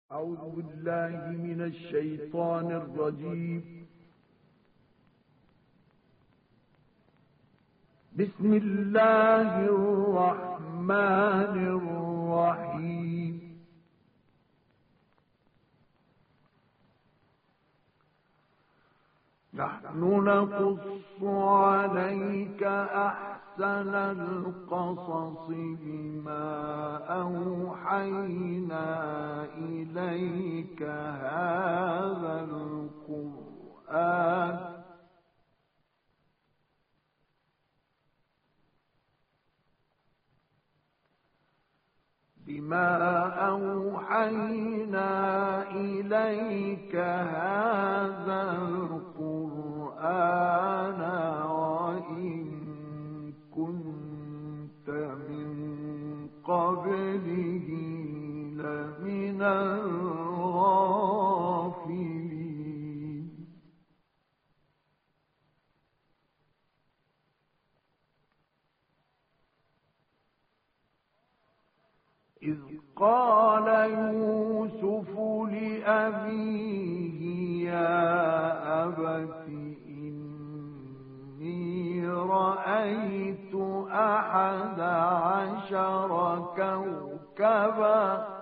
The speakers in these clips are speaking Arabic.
أعوذ بالله من الشيطان الرجيم. بسم الله الرحمن الرحيم. نحن نقص عليك أحسن القصص بما أوحينا إليك هذا القرآن وإن كنت من قبله لمن الغافلين. إذ قال يوسف لأبيه يا أبت إني رأيت 11 كوكبا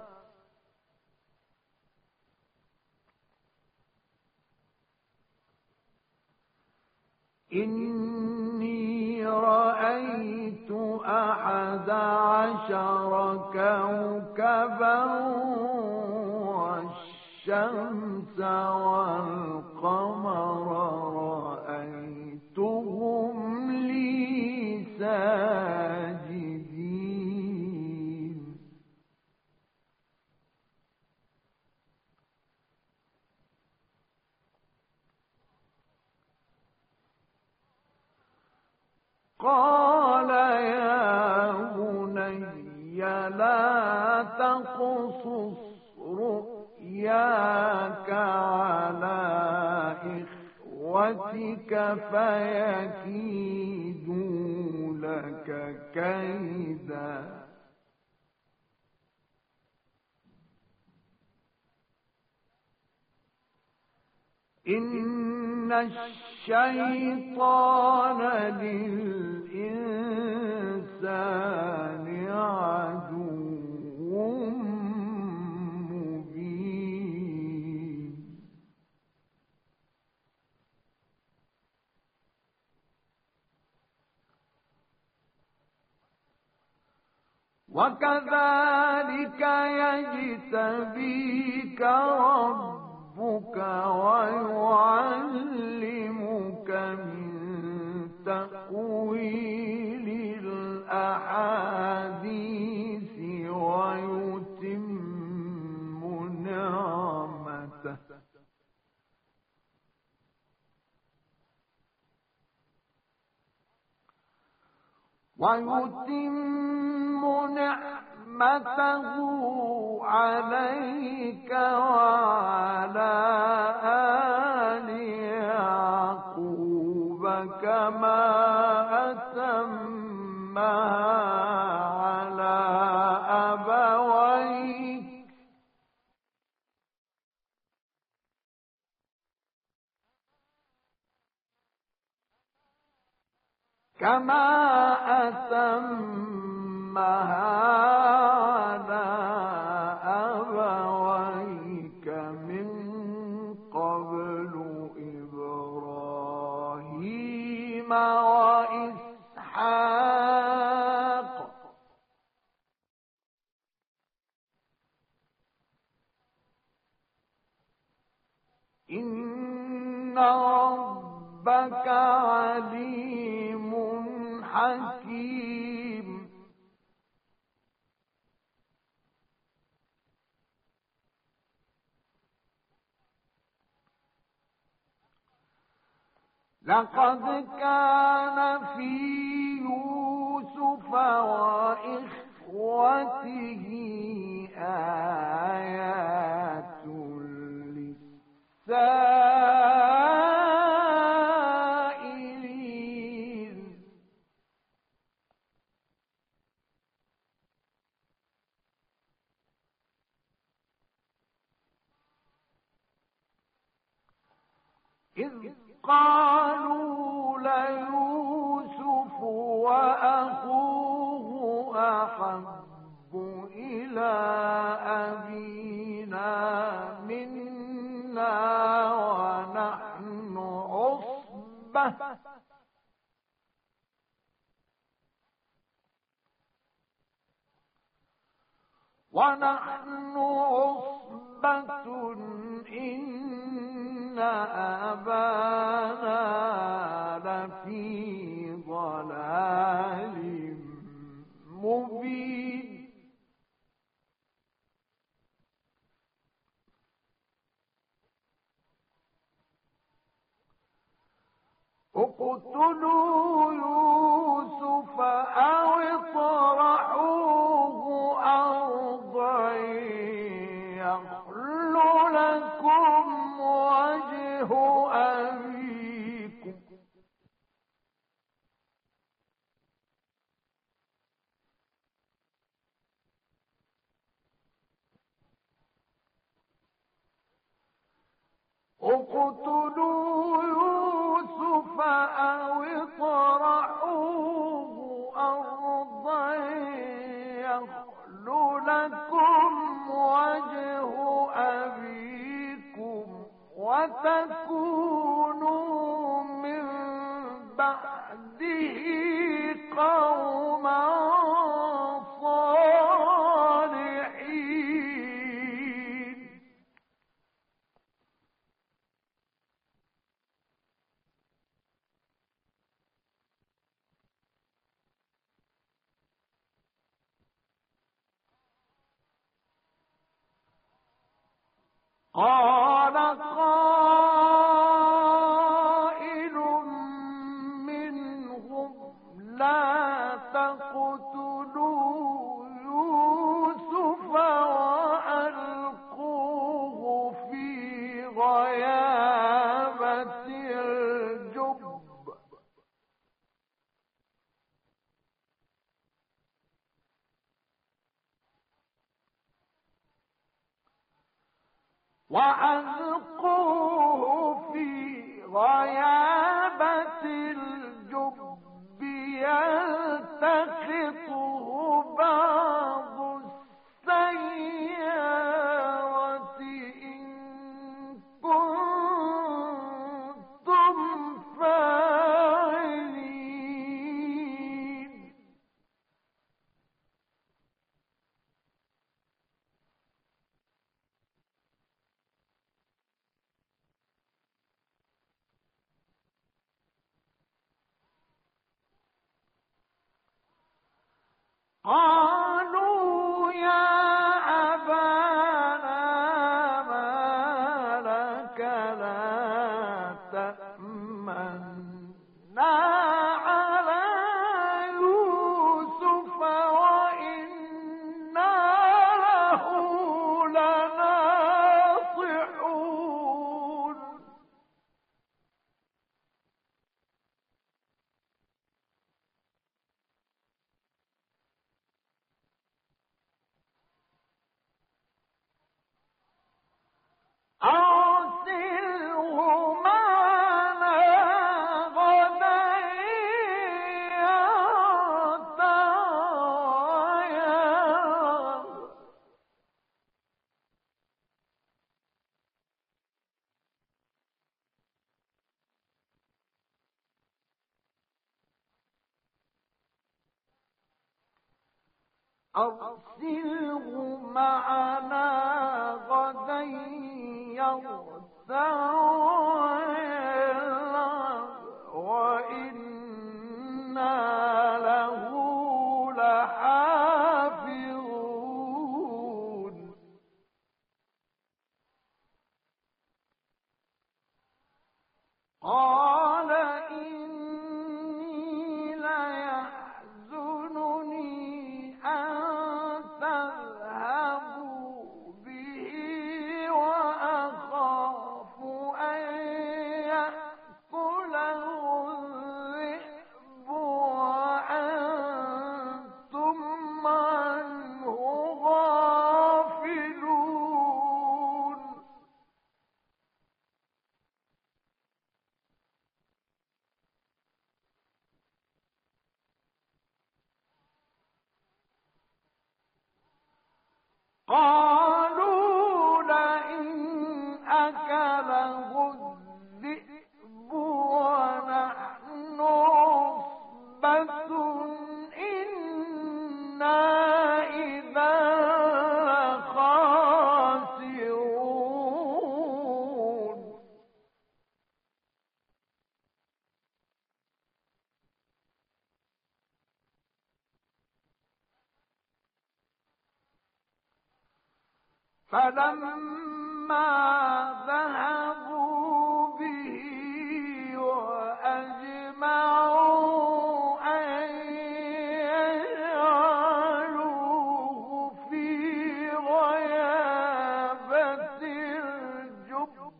والشمس والقمر رأيتهم لي ساجدين. قال يا بني لا تقصص رؤياك على إخوتك فيكيدوا لك كيدا. إن الشيطان للإنسان عدو مبين. وكذلك يجتبيك ربك ويعلمك من تأويل الأحاديث ويتم نعمته عليك وعلى آل يعقوب كما أتمها على أبويك من قبل إبراهيم وإسحاق إن ربك عليم حكيم. لقد كان في يوسف وإخوته آيات للسائلين. إذ قالوا ليوسف وأخوه أحب إلى أبينا منا ونحن عصبة إن أبانا لفي ضلال مبين اقتلوا يوسف أو اطرحوه أرضا يخل لكم وجه أبيكم اقتلوا يوسف أو اطرحوه أرضا يخل لكم وجه أبيكم وتكونوا من بعده قوما صالحين قال قائل منهم لا تقتلوا يوسف وألقوه في غيابة الجب يلتقطه بعض السيارة إن كنتم فاعلين قالوا يا أبانا ما لك لا تأمنا على يوسف وإنا له لناصحون أرسله معنا غدا يرتع ويلعب أرسله معنا غدا يرتع ويلعب وإنا له لحافظون قال إني ليحزنني أن تذهبوا به وأخاف أن يأكله الذئب وأنتم عنه غافلون قالوا لئن أكله الذئب ونحن عصبة إنا إذا لخاسرون فلما ذهبوا به وأجمعوا أن يجعلوه في غيابة الجب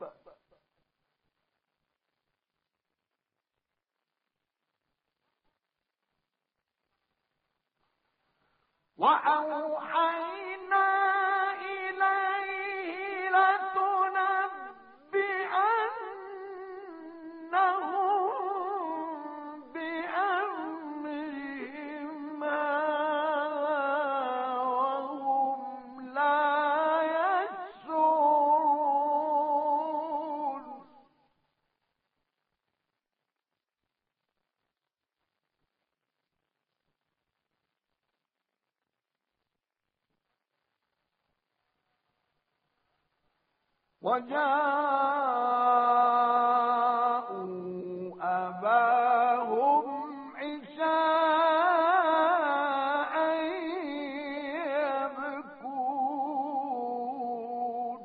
وأوحينا إليه لتنبئنهم بأمرهم وهم لا يشعرون وجاءوا أباهم عشاء يبكون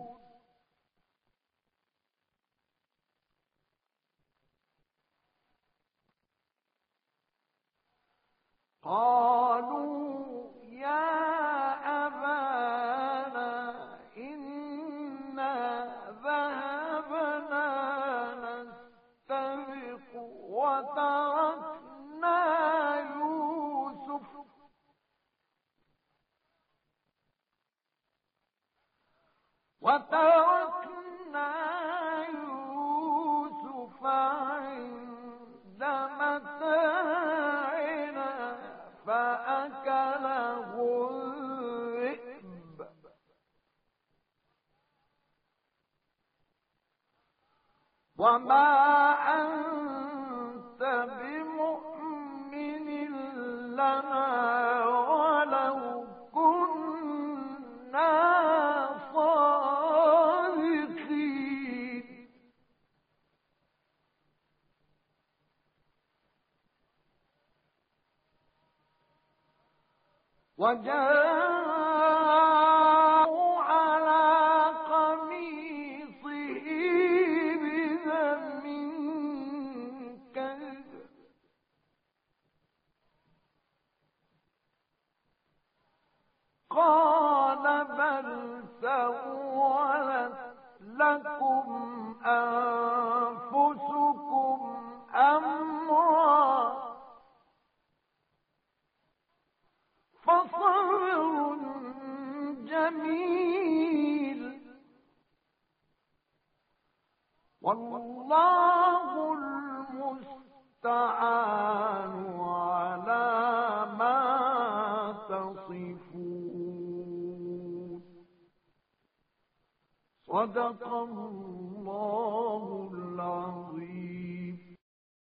قالوا يا أبانا إنا ذهبنا نستبق وتركنا يوسف عند متاعنا فأكله الذئب وما أنت بمؤمن لنا ولو كنا صادقين وجاءوا على قميصه بدم كذب قال بل سولت لكم أنفسكم أمرا فصبر جميل والله المستعان على ما تصفون صدق الله